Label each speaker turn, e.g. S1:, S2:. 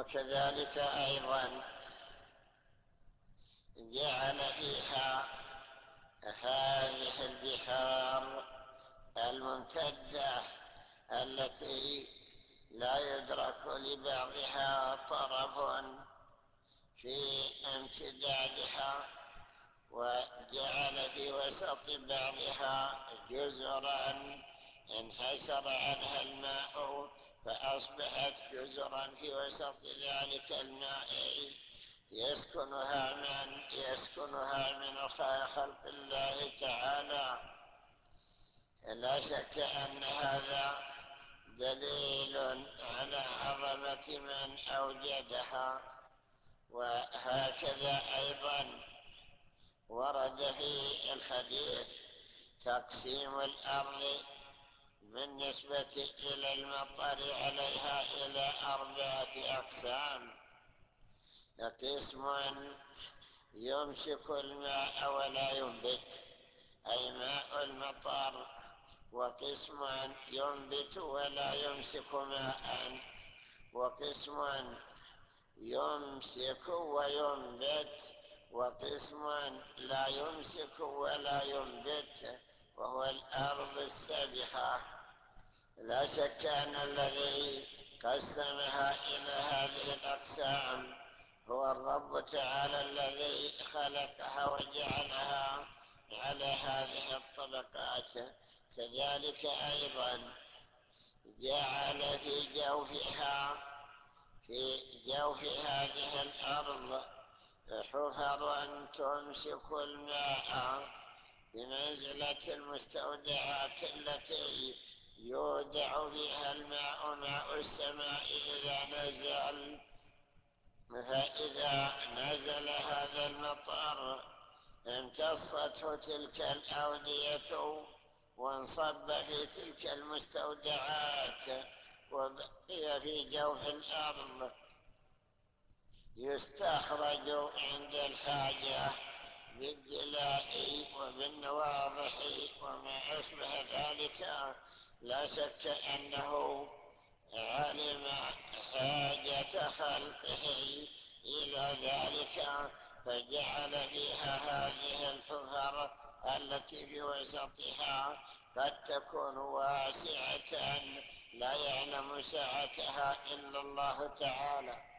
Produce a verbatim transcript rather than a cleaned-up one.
S1: وكذلك أيضا جعل فيها هذه البحار الممتدة التي لا يدرك لبعضها طرف في امتدادها، وجعل في وسط بعضها جزرا انحسر عنها الماء فأصبحت جزرا في وسط ذلك الماء يسكنها من يسكنها من خلق الله تعالى. لا شك أن هذا دليل على عظمة من أوجدها. وهكذا أيضا ورد في الحديث تقسيم الأرض بالنسبة إلى المطر عليها إلى أربعة أقسام: قسم يمسك الماء ولا ينبت، أي ماء المطر، وقسم ينبت ولا يمسك ماء، وقسم يمسك وينبت، وقسم لا يمسك ولا ينبت، وهو الأرض السابحة. لا شك أن الذي قسمها إلى هذه الأقسام هو الرب تعالى الذي خلقها وجعلها على هذه الطبقات. كذلك أيضا جعل في جوفها في جوف هذه الأرض حفرا تمسك الماء بمنزلة المستودعات التي يودع فيها الماء، ماء السماء إذا نزل. فإذا نزل هذا المطر امتصته تلك الأودية وانصب في تلك المستودعات وبقي في جوف الأرض، يستخرج عند الحاجة بالدلاء وبالنواضح وما أشبه ذلك. لا شك أنه علم حاجة خلقه إلى ذلك فجعل فيها هذه الحفر التي في وسطها قد تكون واسعة لا يعلم سعتها إلا الله تعالى.